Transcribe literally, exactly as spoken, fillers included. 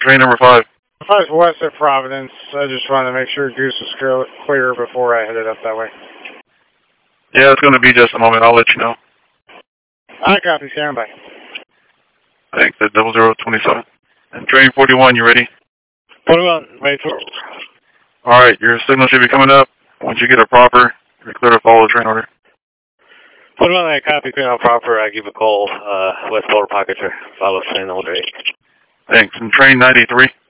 train number five. Five west of Providence. I just wanted to make sure Goose was clear before I headed up that way. Yeah, it's going to be just a moment. I'll let you know. I copy. Stand by. Thanks. At double zero twenty seven. And train forty one, you ready? forty-one. Wait for. All right, your signal should be coming up. Once you get it proper, you're clear to follow the train order. forty-one, I copy. Clear out proper. I give a call. Uh, West Boulder Pocket, follow train order eight. Thanks. And train ninety three.